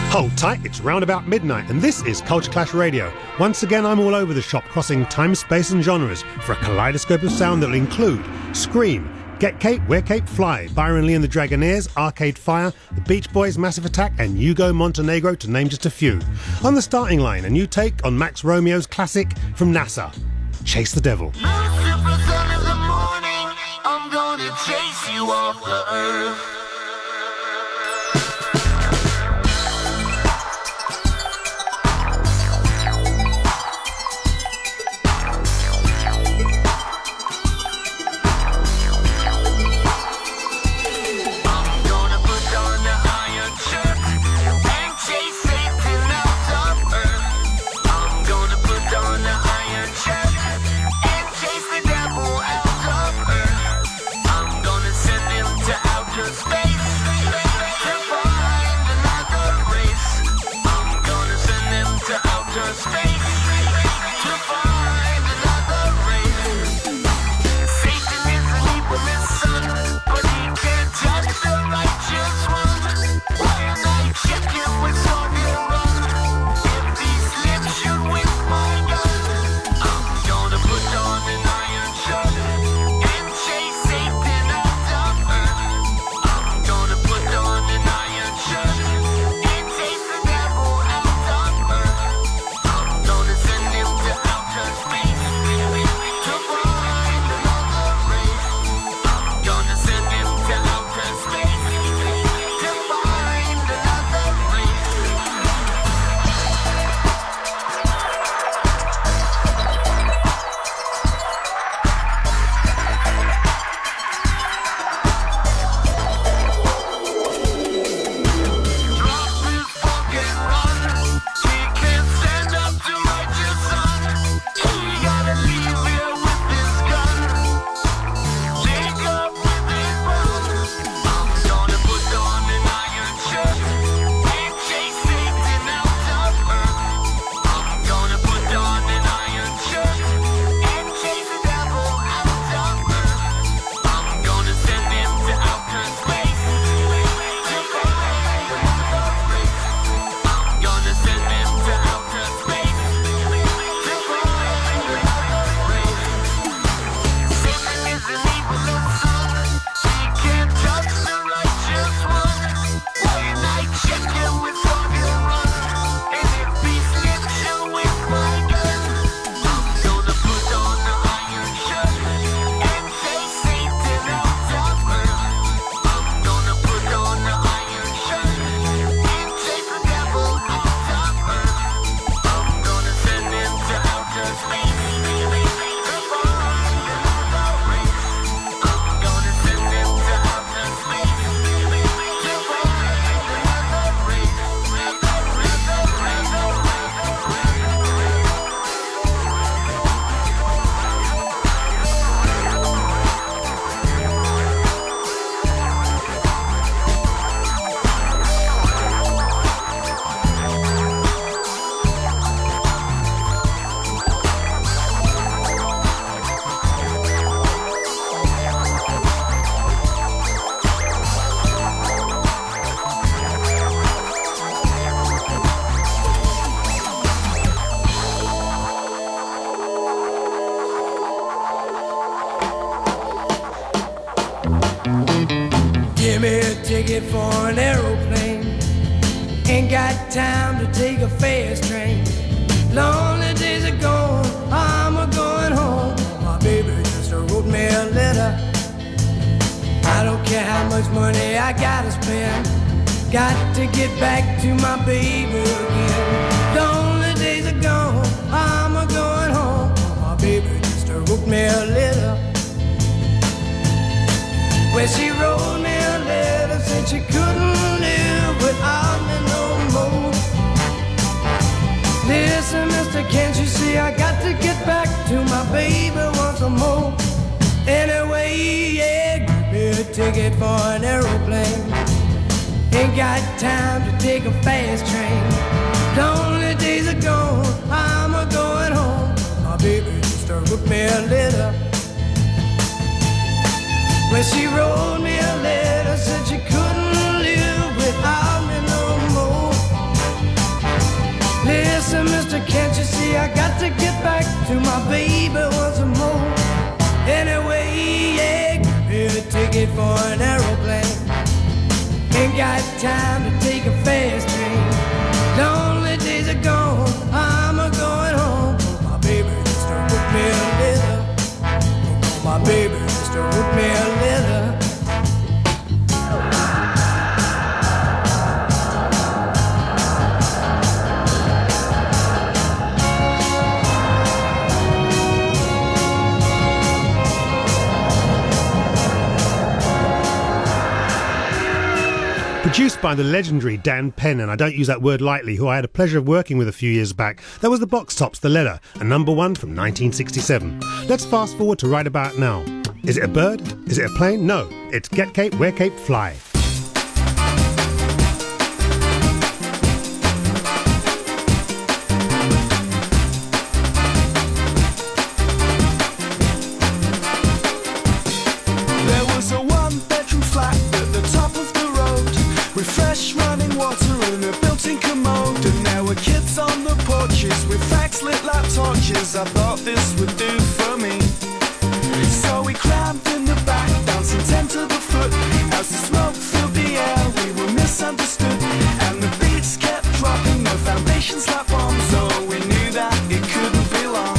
Hold tight, it's round about midnight, and this is Culture Clash Radio. Once again, I'm all over the shop, crossing time, space and genres for a kaleidoscope of sound that will include Scream, Get Cape, Where Cape Fly, Byron Lee and the Dragonaires, Arcade Fire, The Beach Boys, Massive Attack and Hugo Montenegro, to name just a few. On the starting line, a new take on Max Romeo's classic from NASA, Chase the Devil. Lucifer, son of the morning, I'm gonna chase you off the earth. Ticket for an aeroplane. Ain't got time to take a fast train. Lonely days are gone, I'm a-going home. My baby just wrote me a letter. I don't care how much money I gotta spend. Got to get back to my baby again. Lonely days are gone, I'm a-going home. My baby just wrote me a letter. Well, she wrote me a letter, said she couldn't live without me no more. Listen, mister, can't you see I got to get back to my baby once more? Anyway, yeah, give me a ticket for an aeroplane. Ain't got time to take a fast train. Lonely days are gone, I'm a-going home. My baby just wrote me a letter. Well, she wrote me a letter, said she couldn't live without me no more. ticket for an aeroplane. Ain't got time to take a fast train. Lonely days are gone, I'm a-going home. My baby just wrote me a letter. My baby just wrote me a letter. Produced by the legendary Dan Penn, and I don't use that word lightly, who I had a pleasure of working with a few years back. That was the Box Tops, The Letter, a number one from 1967. Let's fast forward to right about now. Is it a bird? Is it a plane? No, it's Get Cape, Wear Cape, Fly. There was a one-bedroom flat at the top of the road, with fresh running water and a built-in commode. And there were kids on the porches with fags lit like torches. I thought this would do for me, so we crammed in the back, dancing 10 to the foot. As the smoke filled the air, we were misunderstood, and the beats kept dropping, no foundations like bombs. So we knew that it couldn't be long.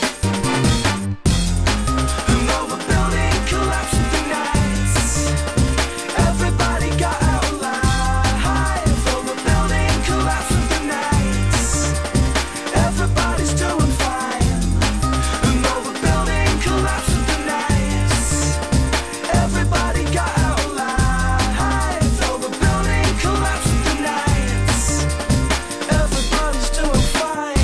And though the building collapsed with the nights, everybody got out alive. Though the building collapsed with the nights, everybody's doing fine. And though the building collapsed with the nights, everybody got out alive. Though the building collapsed with the nights, everybody's doing fine.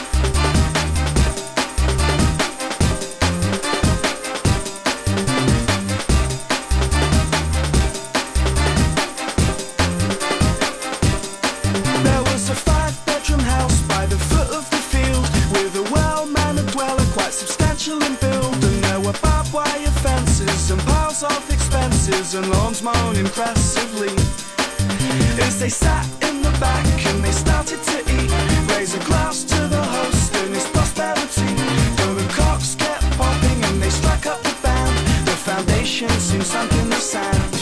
There was a 5-bedroom house by the foot of the field, with a well-mannered dweller, quite substantial in build. And there were barbed wire fences and piles of expenses, and lawns mown impressively. As they sat in the back and they started to eat, raise a glass to the host and his prosperity. Though the cocks kept popping and they struck up the band, the foundation soon sunk in the sand.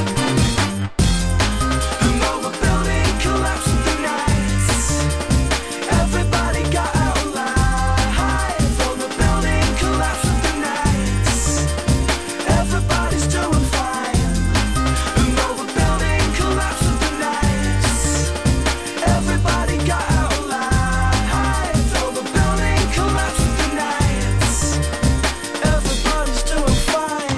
And though the building collapsed with the nights, everybody got out alive. Though the building collapsed with the nights, everybody's doing fine. And though the building collapsed with the nights, everybody got out alive. Though the building collapsed with the nights, everybody's doing fine.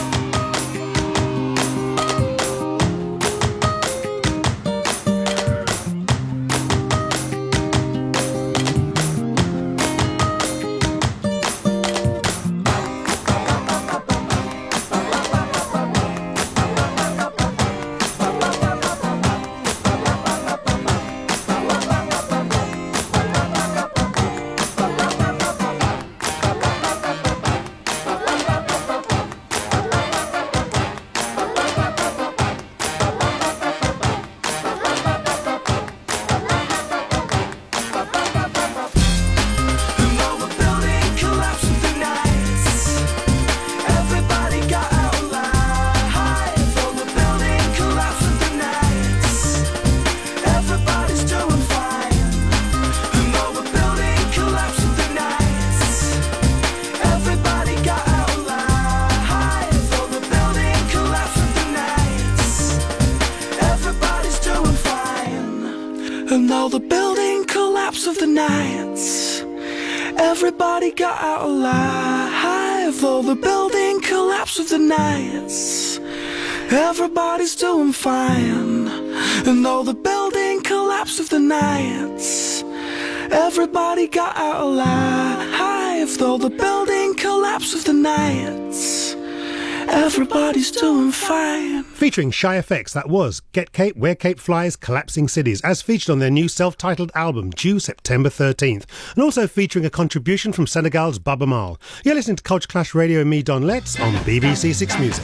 And though the building collapsed with the nights, everybody got out alive. Though the building collapsed with the nights, everybody's doing fine. And though the building collapsed with the nights, everybody got out alive. Though the building collapsed with the nights, everybody's doing fine. And though the building collapsed with the nights, everybody got out alive. Though the building collapsed with the nights, everybody's doing fine. And though the building collapsed with the nights, everybody got out alive. Though the building collapsed with the nights, everybody's doing fine. Featuring Shy FX, that was Get Cape, Wear Cape, Fly's Collapsing Cities, as featured on their new self-titled album, due September 13th. And also featuring a contribution from Senegal's Baba Mal. You're listening to Culture Clash Radio and me, Don Letts, on BBC Six Music.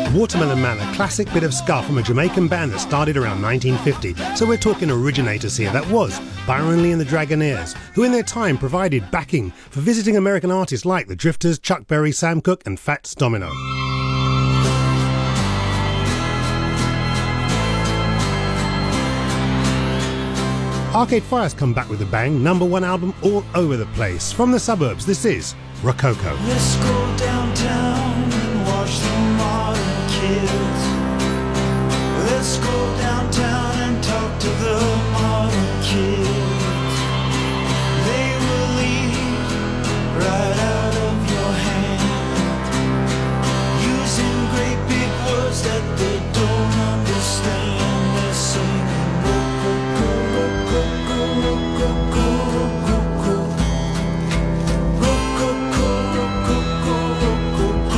Watermelon Man, a classic bit of ska from a Jamaican band that started around 1950. So we're talking originators here. That was Byron Lee and the Dragonaires, who in their time provided backing for visiting American artists like the Drifters, Chuck Berry, Sam Cooke and Fats Domino. Arcade Fire's come back with a bang, #1 album all over the place. From the suburbs, this is Rococo. Let's go downtown and watch the modern kids. Let's go downtown and talk to the modern kids. They will lead right out of your hand, using great big words that they don't understand. They're singing rococo, rococo, rococo, rococo, rococo, rococo.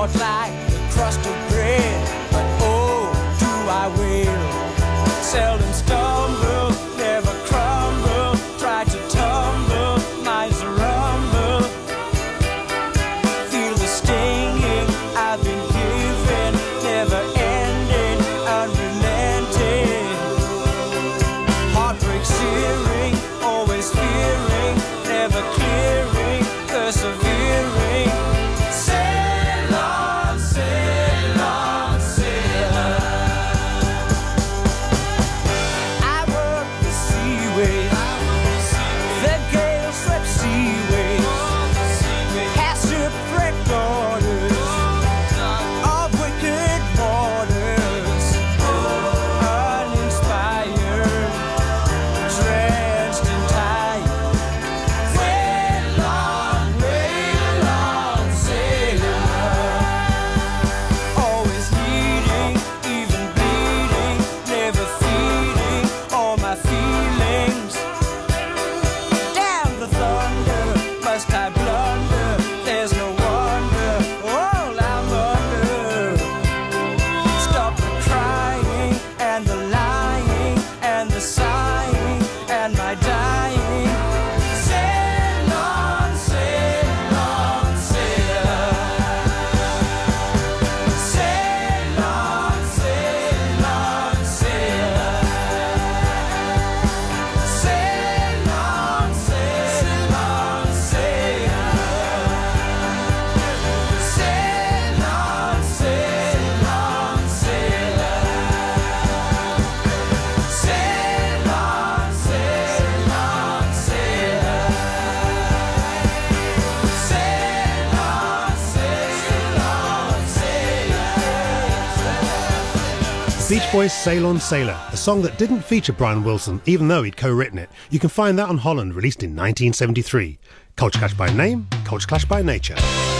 short like the crust of bread, but oh, do I will. Seldom stumble, never crumble, try to tumble, minds a rumble. Feel the stinging I've been given, never ending, unrelenting. Heartbreak searing, always fearing, never clearing, persevering. Sail on, sail on, sail on. I work the seaways, the gale swept seaways, past shipwrecked daughters of wicked borders, uninspired, drenched in tide. Sail on, sail on. Always needing, even bleeding, never feeding all my feelings. Damn the thunder, must I blunder? There's no wonder, all I'm under. Stop the crying and the lying and the sighing and my dying. Sail on, sail on, sail on. Sail on, sail on, sail on. Sail on, sail on, sail on. Sail on, sail on, sail on. Sail on, sail on, sail on. Sail on, sail on, sail on. Beach Boys' Sail On Sailor, a song that didn't feature Brian Wilson, even though he'd co-written it. You can find that on Holland, released in 1973. Culture Clash by name, Culture Clash by nature.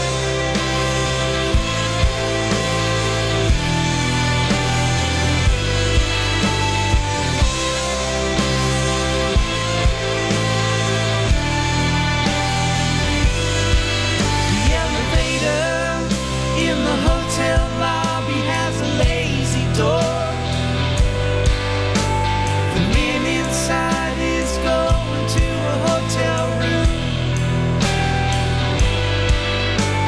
The elevator in the hotel lobby has a lazy door. The man inside is going to a hotel room.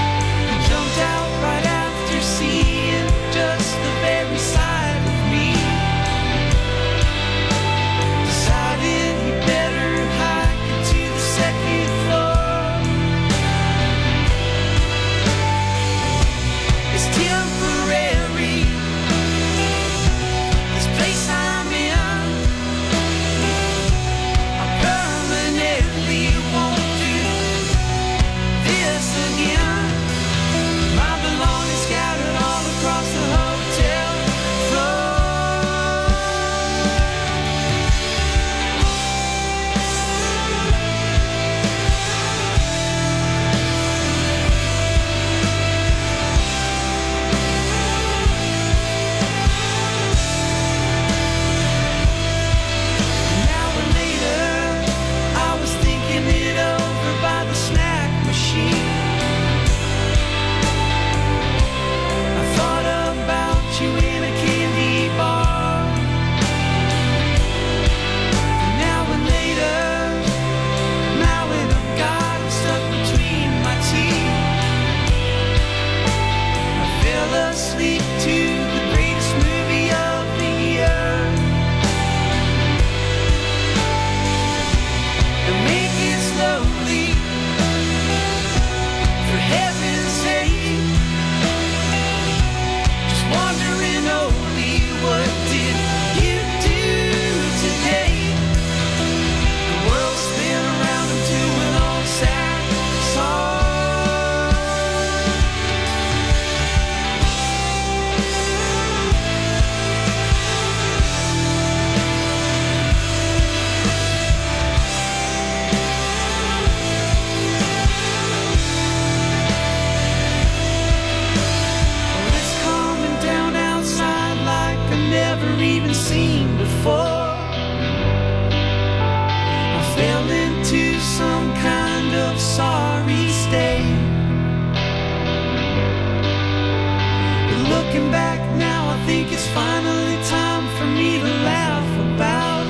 Looking back now, I think it's finally time for me to laugh about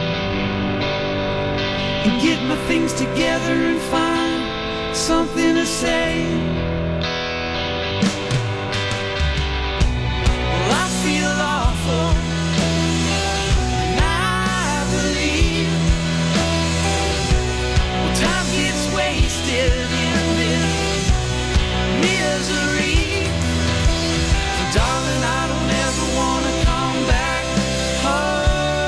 and get my things together and find something to say. Well, I feel awful, and I believe time gets wasted in this misery. So darling, I don't ever want to come back home.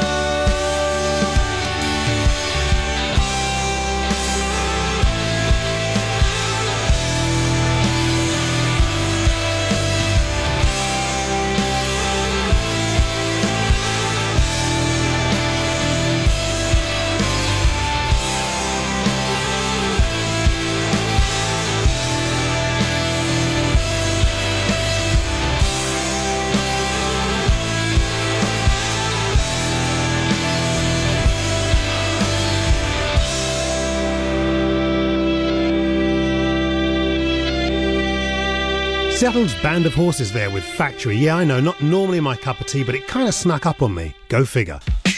Seattle's Band of Horses there with Factory. Yeah, I know, not normally my cup of tea, but it kind of snuck up on me. Go figure.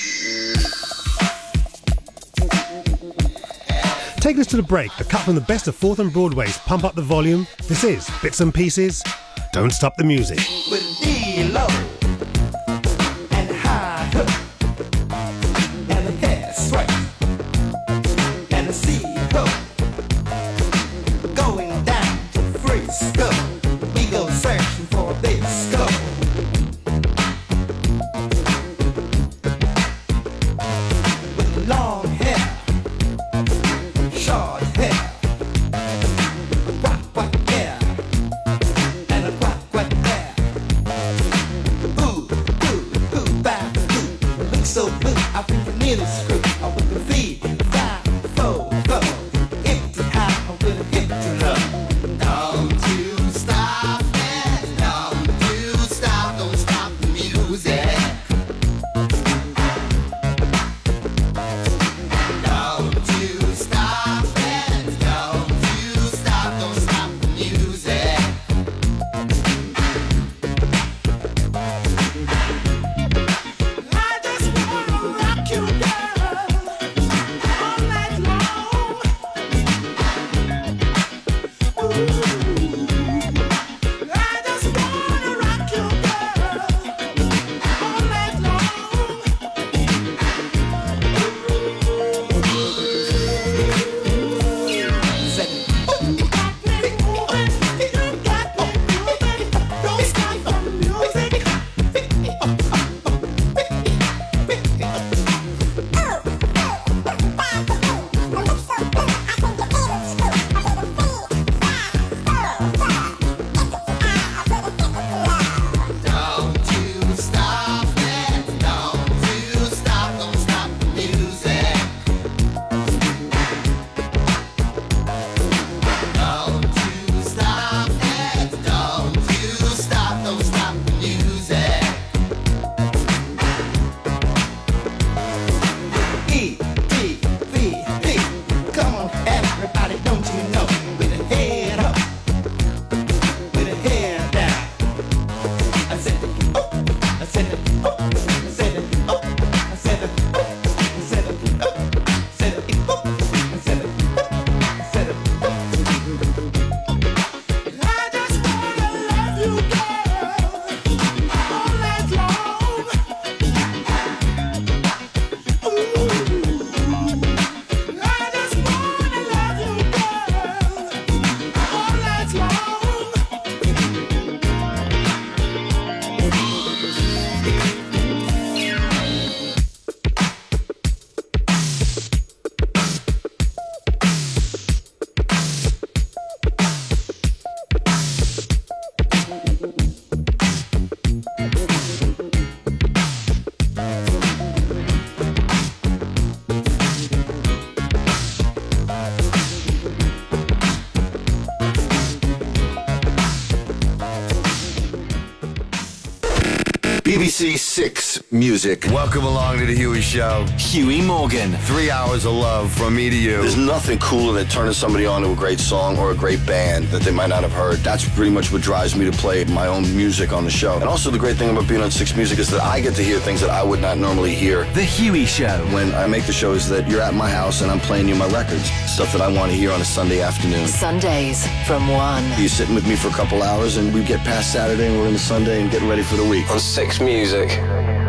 Taking us to the break, a cut from the best of 4th and Broadway's Pump Up the Volume. This is Bits and Pieces. Don't Stop the Music. With D-Lo and high hook and the hair sweat and the sea hook going down to Frisco. We go searching for this go. With long hair, short hair, quack quack hair, and a quack quack hair. BBC Six Music. Welcome along to the Huey Show. Huey Morgan. 3 hours of love from me to you. There's nothing cooler than turning somebody on to a great song or a great band that they might not have heard. That's pretty much what drives me to play my own music on the show. And also the great thing about being on Six Music is that I get to hear things that I would not normally hear. The Huey Show. When I make the show is that you're at my house and I'm playing you my records. Stuff that I want to hear on a Sunday afternoon. Sundays from 1. You're sitting with me for a couple hours and we get past Saturday and we're into Sunday and getting ready for the week. On Six Music.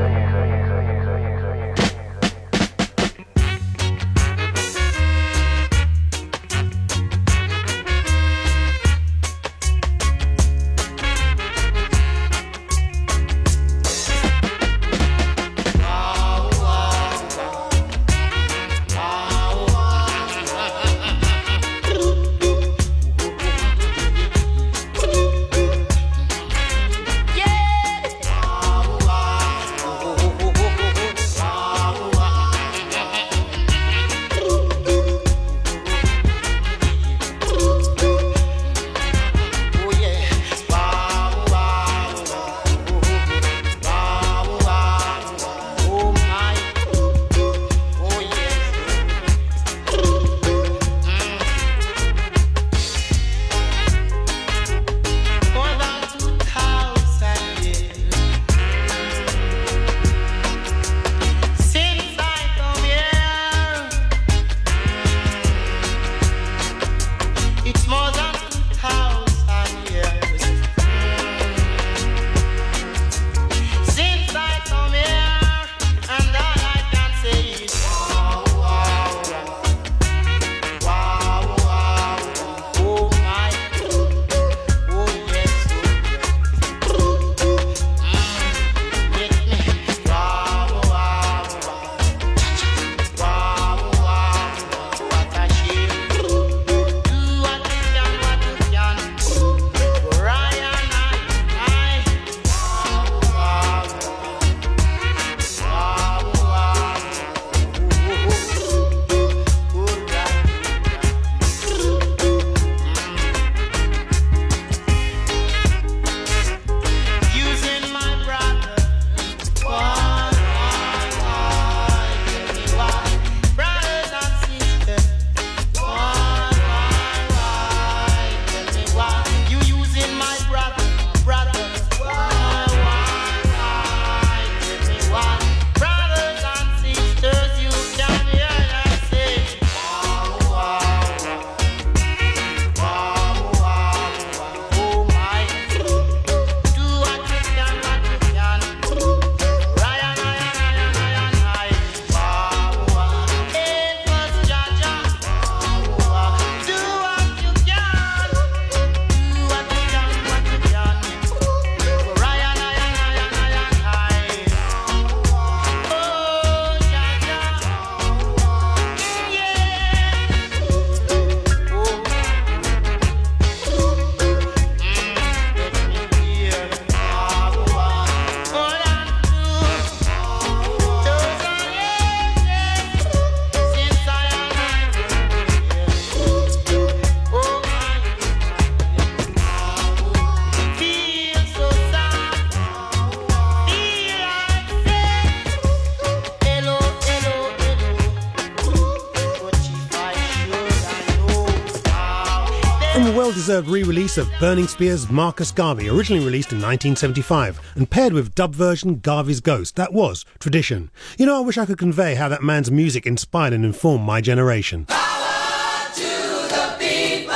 Well-deserved re-release of Burning Spear's Marcus Garvey, originally released in 1975 and paired with dub version Garvey's Ghost. That was Tradition. You know, I wish I could convey how that man's music inspired and informed my generation. Power to the people.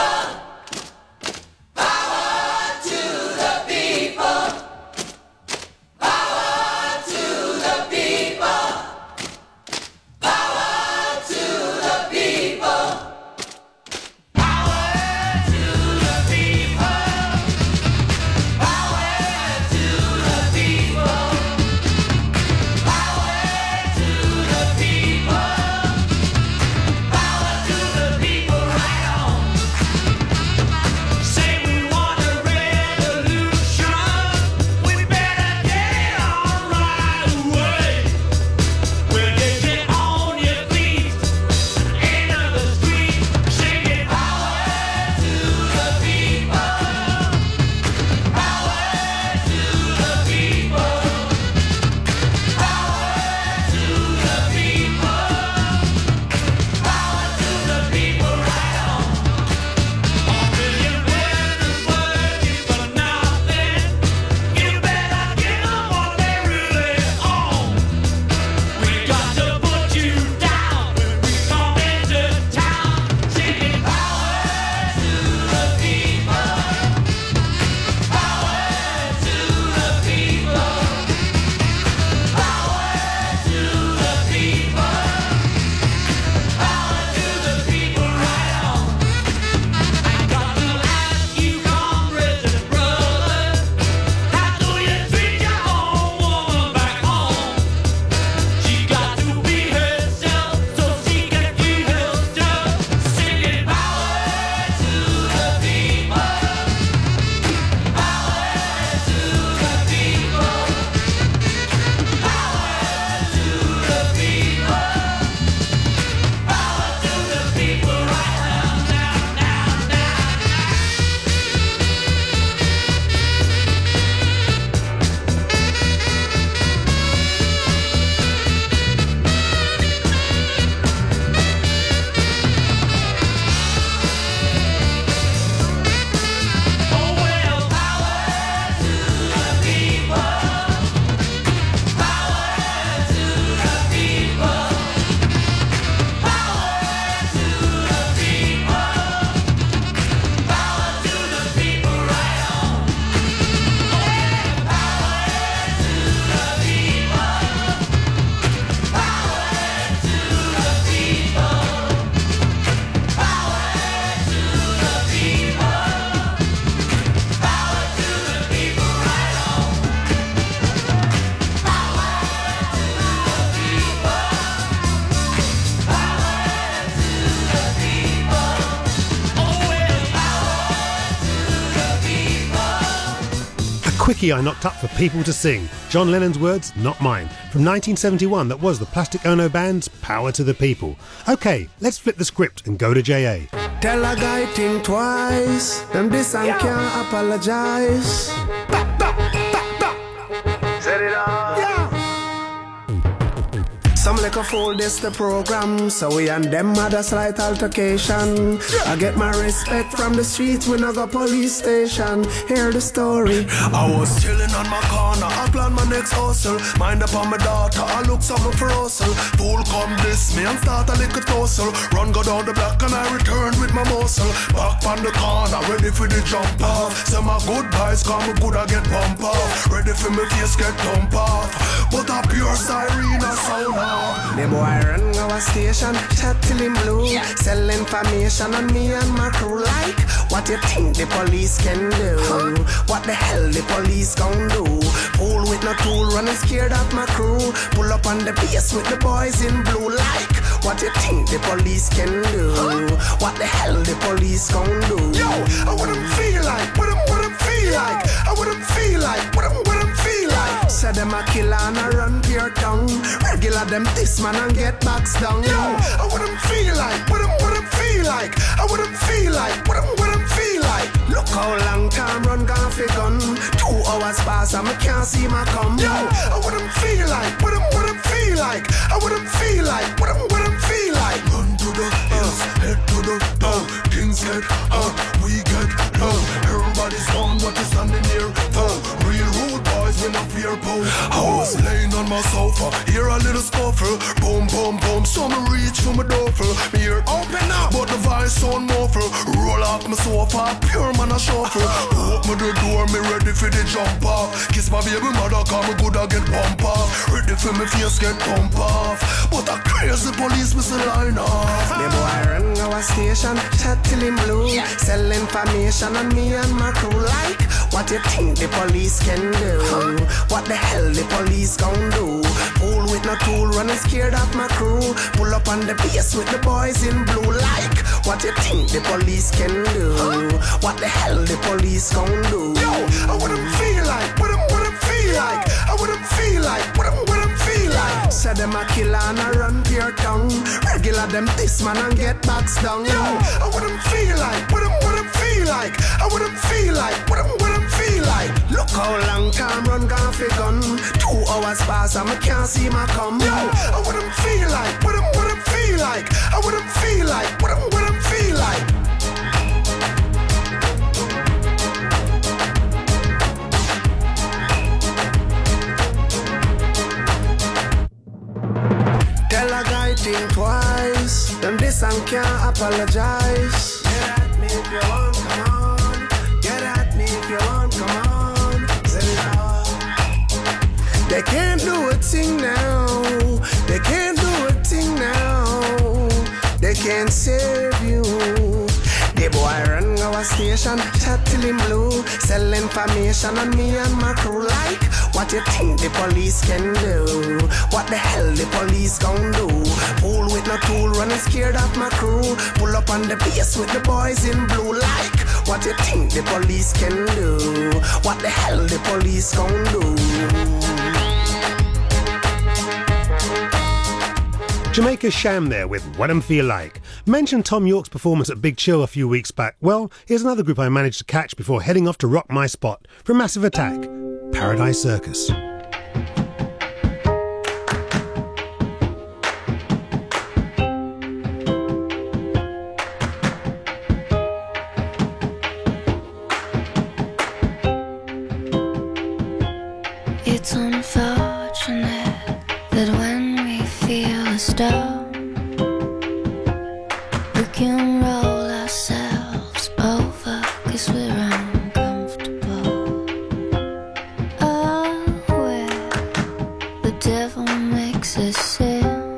Power to the people. Power to the people. Power to the people. Power quickie I knocked up for people to sing. John Lennon's words, not mine. From 1971, that was the Plastic Ono Band's Power to the People. OK, let's flip the script and go to J.A. Tell a guy think twice. Them this and can't apologize. Set it on. Some like a fool, this the program. So we and them had a slight altercation. I get my respect from the streets, we no go police station. Hear the story. I was chilling on my corner, I plan my next hustle. Mind upon my daughter, I look something for hustle. Fool come this me and start a little tussle. Run go down the block and I return with my muscle. Back on the corner, ready for the jump off. Say my goodbyes, come good I get bump off. Ready for me face get dump off. But a pure siren a sound off. The boy run our station, chat till him blue. Sell information on me and my crew. Like, what you think the police can do? What the hell the police gon' do? Fool with no tool, running scared of my crew. Pull up on the base with the boys in blue. Like, what you think the police can do? What the hell the police gon' do? Yo, I wouldn't feel like, wouldn't feel like, I wouldn't feel like, wouldn't feel like. Say them a killer and a run pure tongue. Regular them this man and get backs down. Yo, I wouldn't feel like, wouldn't feel like, I wouldn't feel like, wouldn't feel like. Look how long time run gone for gun. 2 hours pass and I can't see my come. Yo, I wouldn't feel like, wouldn't feel like, I wouldn't feel like, wouldn't feel like. Run to the hills, head to the town. Things get up, we get low. Everybody's on what is standing here for. Real rude boys with no fear pole. I was laying on my sofa, hear a little scuffle. Boom, boom, boom, so me reach for my duffel. Me hear open up, but the voice sound muffle. Roll off my sofa, pure man a shuffle. Open the door, me ready for the jump off. Kiss my baby mother, cause me good I get bump off. Ready for me face get pump off. But a crazy police me say line off. The boy run our station, chat till him blue. Sell information on me and my crew. Like, what you think the police can do? What the hell the police gon' do? Fool with no tool, running scared of my crew. Pull up on the base with the boys in blue. Like, what you think the police can do? What the hell the police gon' do? Yo, I wouldn't feel like, wouldn't feel like, I wouldn't feel like, wouldn't feel like. Say them a killer and a run pure tongue. Regular them this man and get backs down. Yo, I wouldn't feel like, wouldn't feel like, I wouldn't feel like, wouldn't feel like. Look how long time run gone for gun. 2 hours pass and I can't see my come. Yo, I wouldn't feel like, wouldn't feel like, I wouldn't feel like, wouldn't feel like. Tell a guy think twice. Them this and can't apologize. Get at me if you want, come on. Get at me if you want, come on. Set it off. They can't do a thing now. They can't do a thing now. They can't save you. The boy run our station, chat till him blue. Sell information on me and my crew. Like, what you think the police can do? What the hell the police gon' do? Fool with no tool, running scared of my crew. Pull up on the base with the boys in blue. Like, what you think the police can do? What the hell the police gon' do? Jamaica's Sham there with What 'Em Feel Like. Mentioned Tom York's performance at Big Chill a few weeks back. Well, here's another group I managed to catch before heading off to rock my spot. From Massive Attack, Paradise Circus. It's unfortunate that when we feel a storm, we can roll ourselves over 'cause we're uncomfortable. Oh, where the devil makes us sin,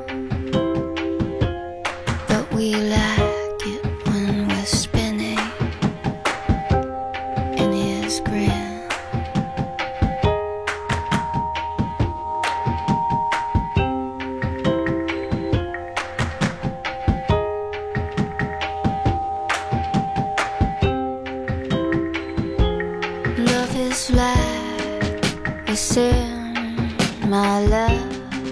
but we like it when we're spinning in his grin. Love is life. Listen, my love,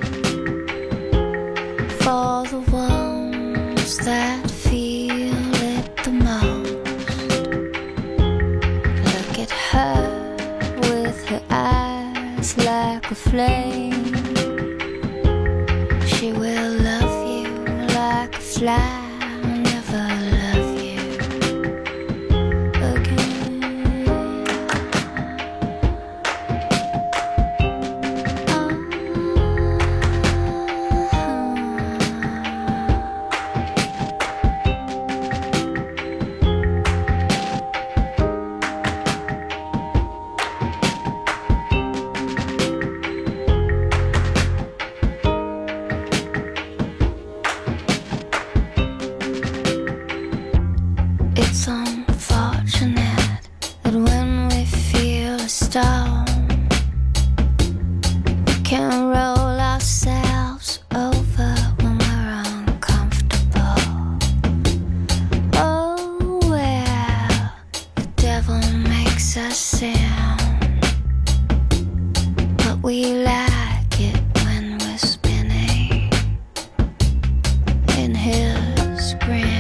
for the ones that feel it the most. Look at her with her eyes like a flame. She will love you like a fly. It's unfortunate that when we feel a storm, we can roll ourselves over when we're uncomfortable. Oh, well, the devil makes us sin, but we like it when we're spinning in his grin.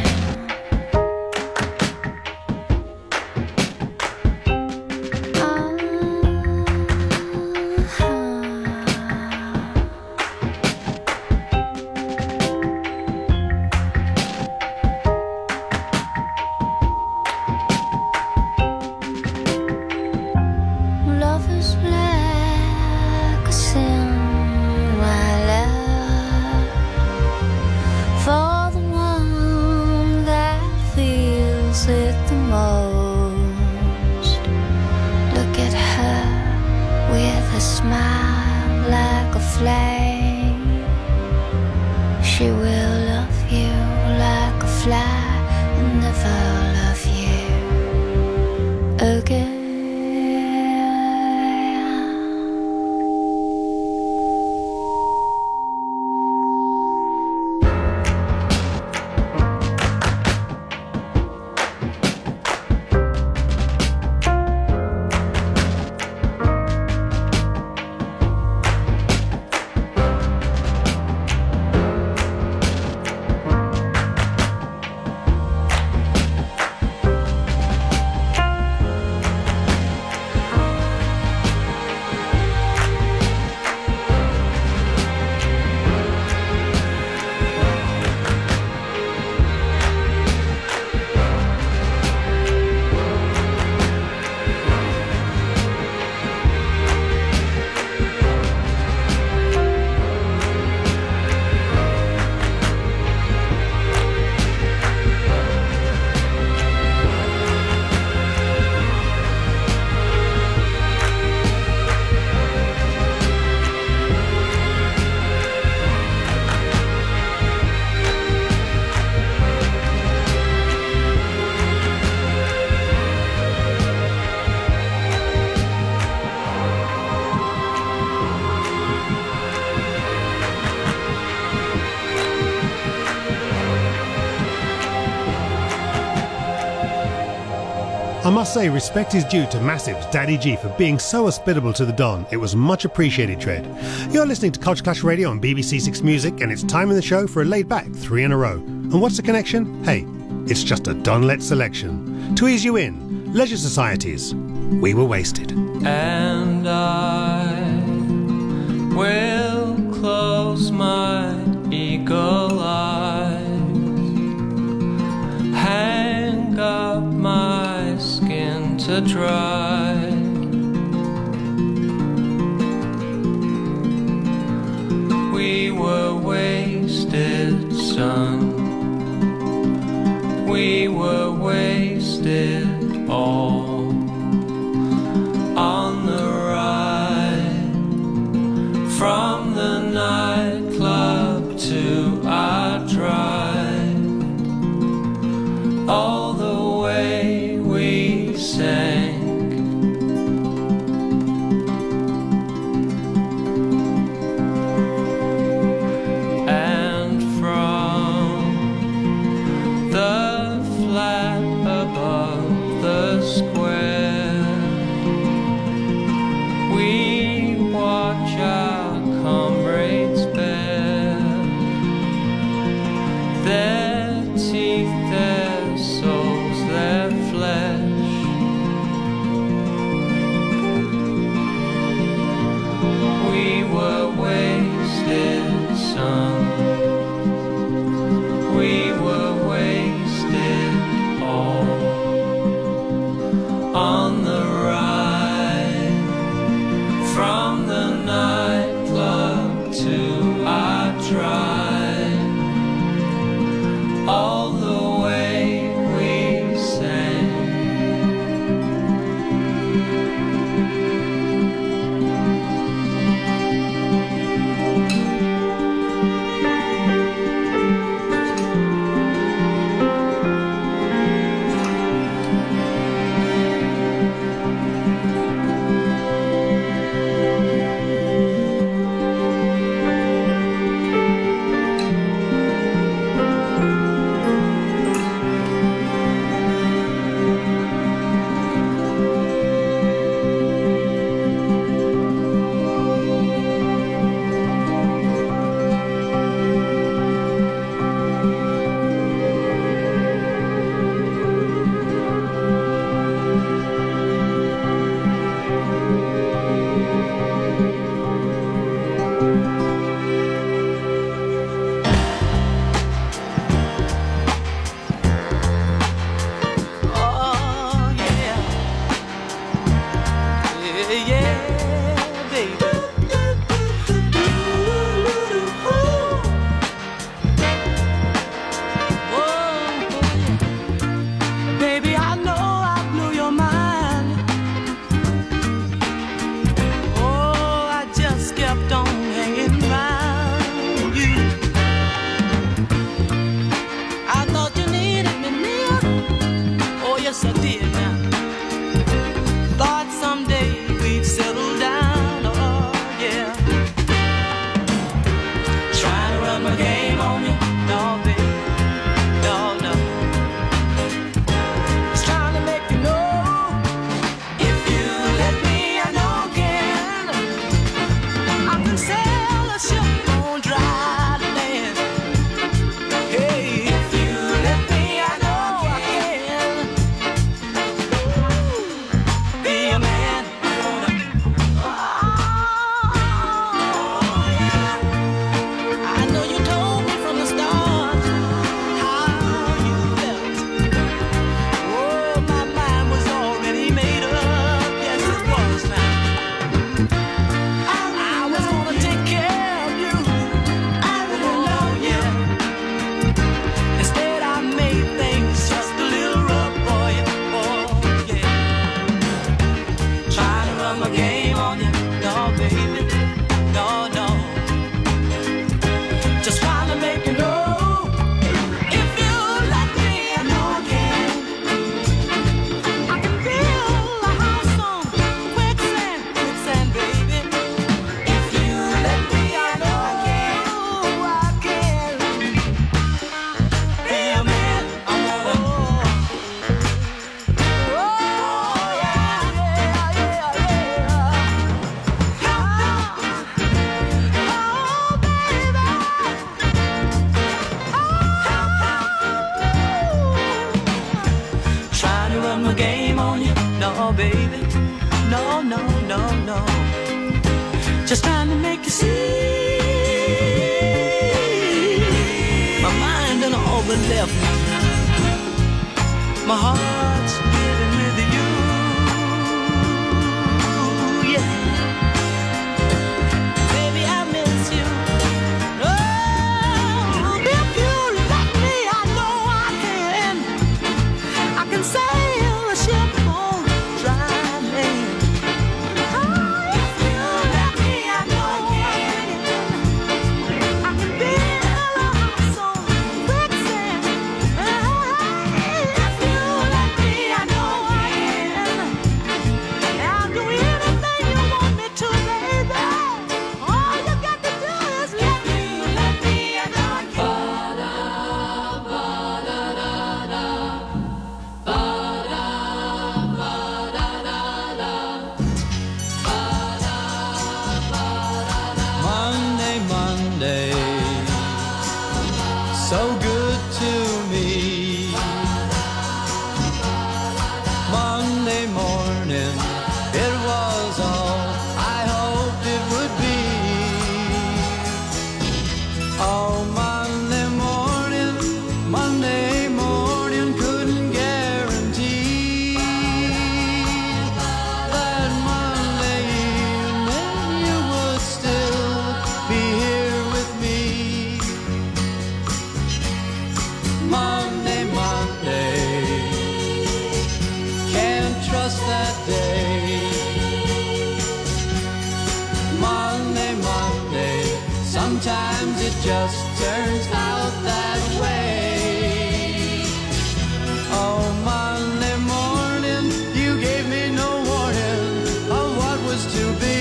She will love you like a fly and never love you again. I must say, respect is due to Massive's Daddy G for being so hospitable to the Don. It was much appreciated, Tread. You're listening to Culture Clash Radio on BBC Six Music, and it's time in the show for a laid-back 3 in a row. And what's the connection? Hey, it's just a Don-let selection. To ease you in, Leisure Societies, We Were Wasted. And I will close my eagle eyes, hang up my skin to dry. We were wasted, son. We were wasted all on the ride from the nightclub to our drive. All the way we sank. And from From the nightclub to our drive, all the way we sang. Just trying to make you see my mind done all but left me. My heart's living with you, yeah. Baby, I miss you. Oh, if you let me, I know I can sail a ship on dry land. So good to me. Monday morning, it was all I hoped it would be. Oh, Monday morning couldn't guarantee that Monday evening Sometimes it just turns out that way. Oh, Monday morning, you gave me no warning of what was to be.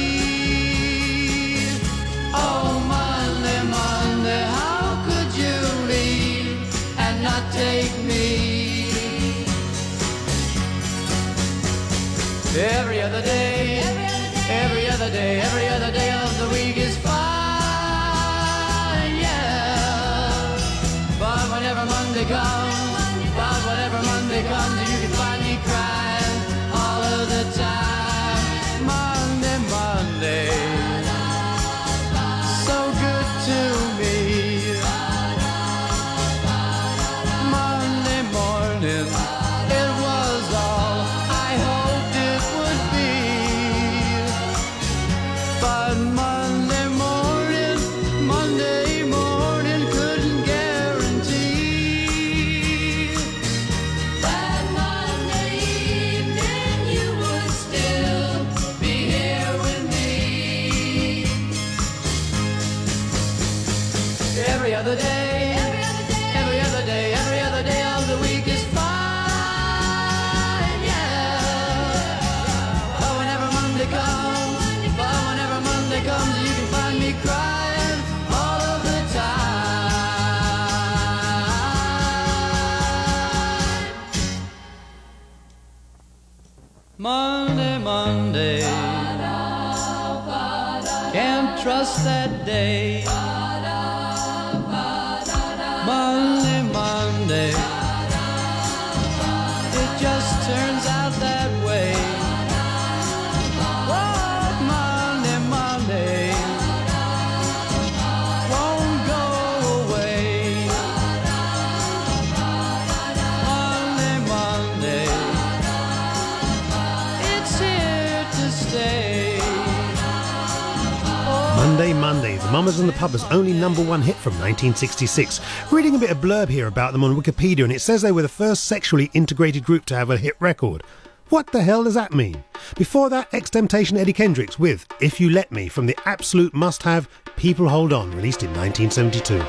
Oh, Monday, Monday, how could you leave and not take me? Every other day, every other day, every other day of the week is fine, yeah. But whenever Monday comes, you can find me crying all of the time. Monday, Monday, so good to me. Monday morning, it was all I hoped it would be. But Monday morning couldn't guarantee that Monday evening you would still be here with me. Every other day, every other day, every other day of the week is fine, yeah. But whenever Monday comes, you can find me crying all of the time. Monday, can't trust that day. Monday, it just turns out that way. Oh, Monday, won't go away. Monday, it's here to stay. Monday, the Mamas and the Puppers' only #1 hit from 1966. Reading a bit of blurb here about them on Wikipedia, and it says they were the first sexually integrated group to have a hit record. What the hell does that mean? Before that, Ex-Temptation Eddie Kendricks with If You Let Me from the absolute must-have People Hold On, released in 1972.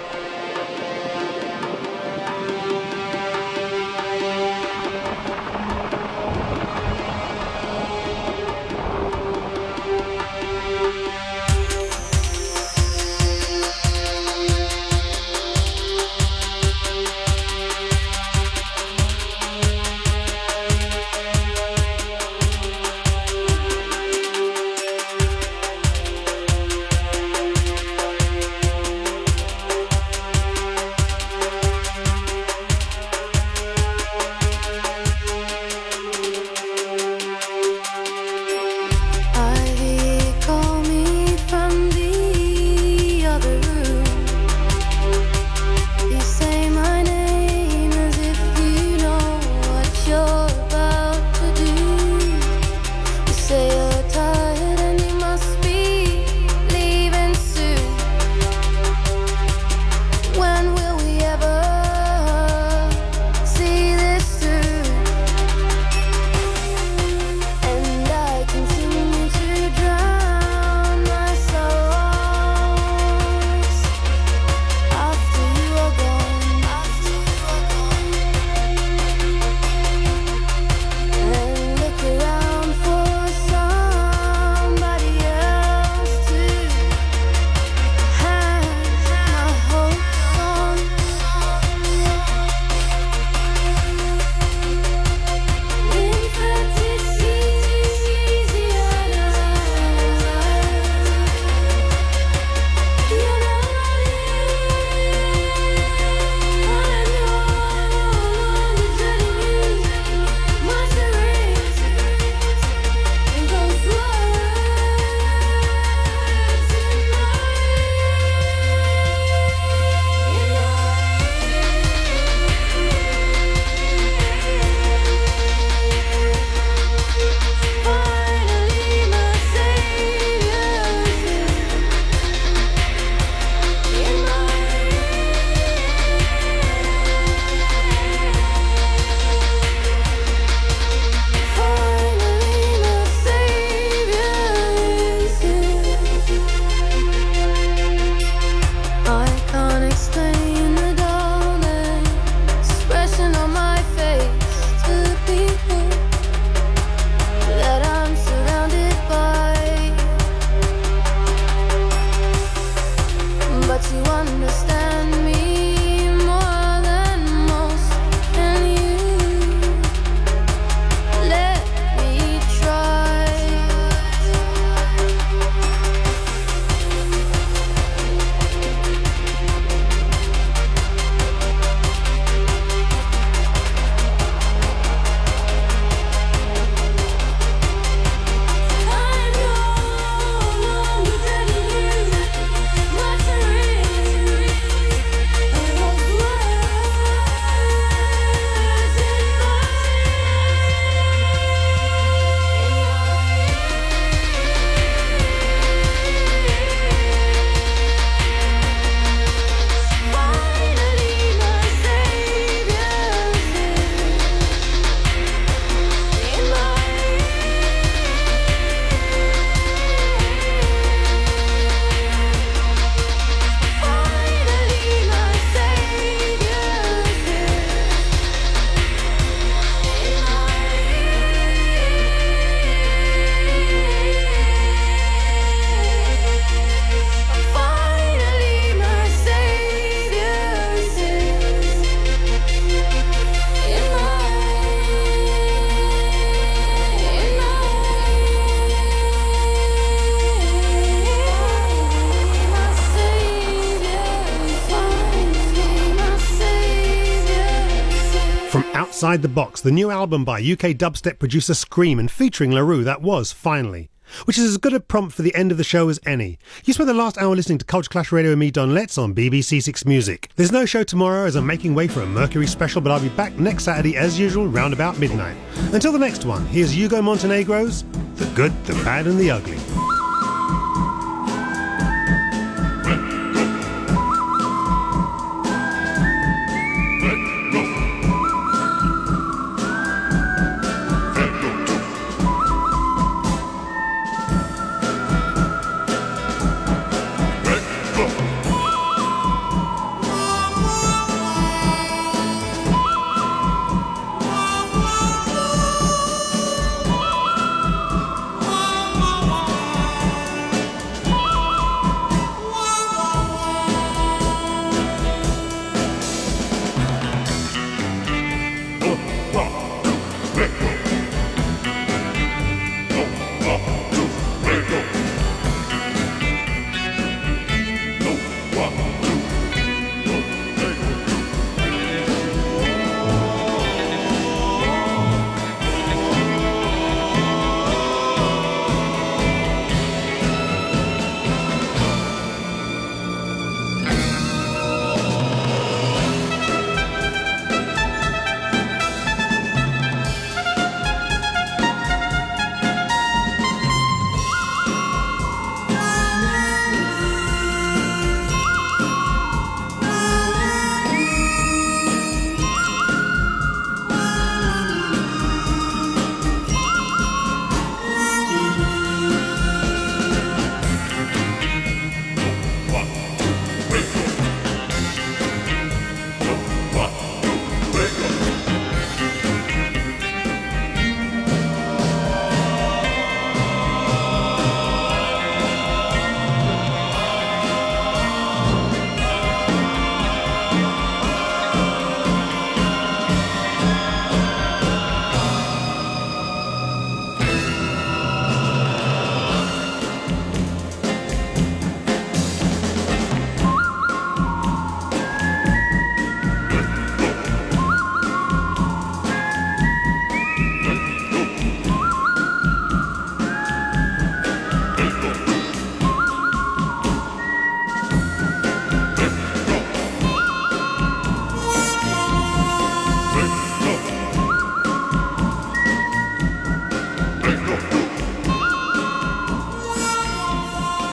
Outside the Box, the new album by UK dubstep producer Scream and featuring La Rue, that was Finally. Which is as good a prompt for the end of the show as any. You spent the last hour listening to Culture Clash Radio with me, Don Letts, on BBC Six Music. There's no show tomorrow as I'm making way for a Mercury special, but I'll be back next Saturday as usual, round about midnight. Until the next one, here's Hugo Montenegro's The Good, the Bad and the Ugly.